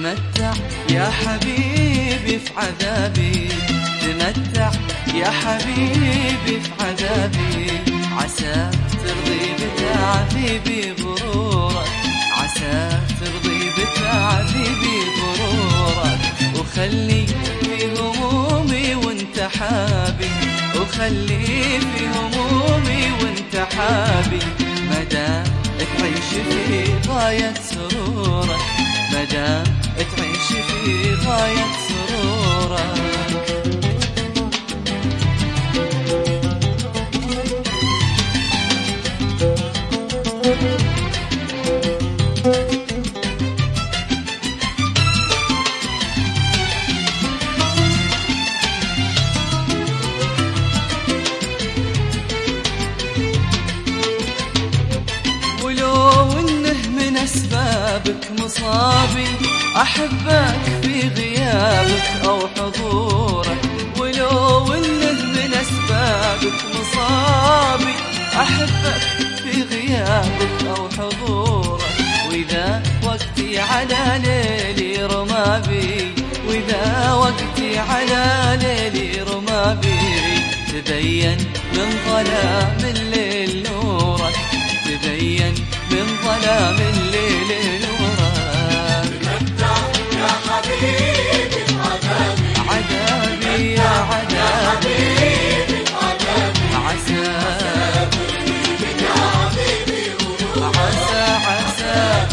تمتع يا حبيبي في عذابي، تمتع يا حبيبي في عذابي، عسى ترضي بتعذيبي غرورك، عسى ترضي بتعذيبي غرورك، وخلي في همومي وانت حابي، وخلي في همومي وانت حابي، مدام تعيش في غاية سرورك، مدام تعيش في غاية سرورك. أسبابك مصابي أحبك في غيابك أو حضورك، ولو إنه من أسبابك مصابي أحبك في غيابك أو حضورك، وإذا وقتي على ليلي رمابي، وإذا وقتي على ليلي رمابي، تبين من ظلام الليل نورك، تبين من ظلام الليل نورك. تمتع يا حبيبي بعذابي، عذابي يا عذابي، عسى عسى عسى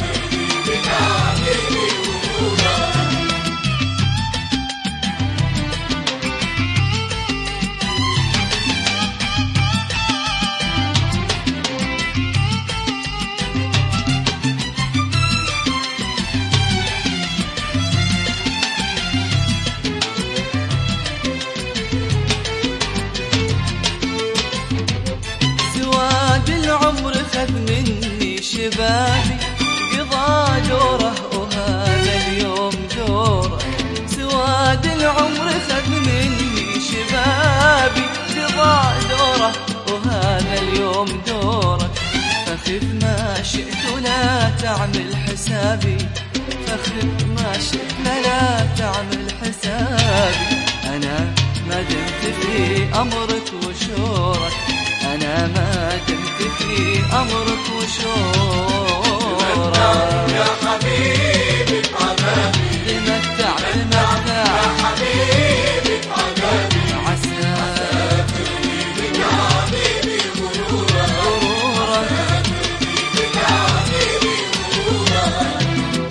العمر خذ مني شبابي، قضى دوره وهذا اليوم دوره، سواد العمر خذ مني شبابي، قضى دوره وهذا اليوم دوره، فخذ ما شئت ولا تعمل حسابي، فخذ ما شئت لا تعمل حسابي، أنا ما دمت في أمرك وشورك، أنا ما دمت في أمرك وشورك. تمتع يا حبيبي بعذابي، تمتع تمتع يا حبيبي بعذابي، عسى ترضي بتعذيبي غرورك، ترضي بتعذيبي غرورك.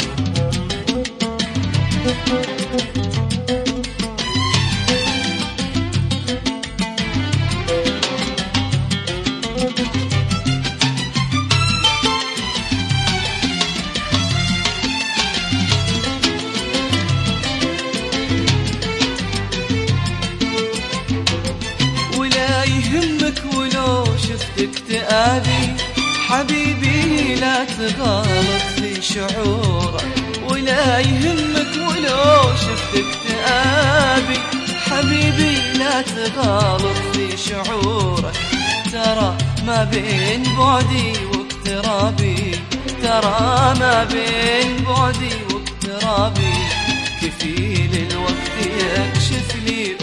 ولو شفت اكتئابي حبيبي لا تغالط في شعورك، ولا يهمك ولو شفت اكتئابي حبيبي لا تغالط في شعورك، ترى ما بين بعدي واقترابي، ترى ما بين بعدي واقترابي، كفيل الوقت يكشف لي